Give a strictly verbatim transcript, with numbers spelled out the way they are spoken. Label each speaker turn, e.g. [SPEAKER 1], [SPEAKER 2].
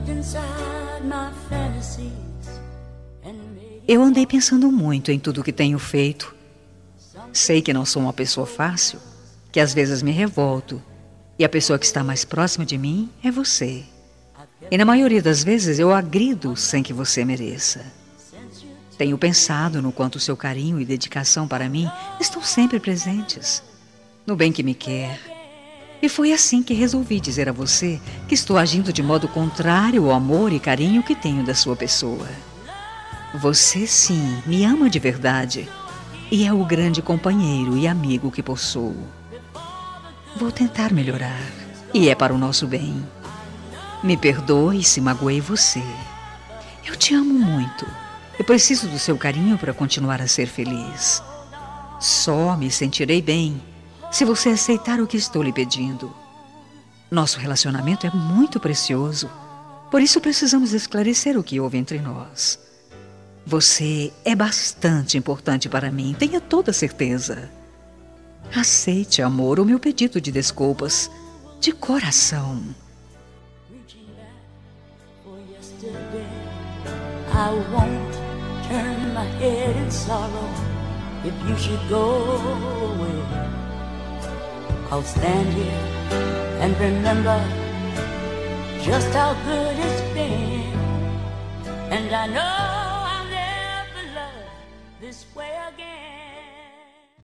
[SPEAKER 1] Eu andei pensando muito em tudo que tenho feito. Sei que não sou uma pessoa fácil, que às vezes me revolto, e a pessoa que está mais próxima de mim é você. E na maioria das vezes eu agrido sem que você mereça. Tenho pensado no quanto seu carinho e dedicação para mim estão sempre presentes, no bem que me quer. E foi assim que resolvi dizer a você que estou agindo de modo contrário ao amor e carinho que tenho da sua pessoa. Você sim me ama de verdade e é o grande companheiro e amigo que possuo. Vou tentar melhorar e é para o nosso bem. Me perdoe se magoei você. Eu te amo muito. Eu preciso do seu carinho para continuar a ser feliz. Só me sentirei bem se você aceitar o que estou lhe pedindo. Nosso relacionamento é muito precioso, por isso precisamos esclarecer o que houve entre nós. Você é bastante importante para mim, tenha toda certeza. Aceite, amor, o meu pedido de desculpas, de coração.
[SPEAKER 2] I won't turn my head in sorrow if you should go away. I'll stand here and remember just how good it's been, and I know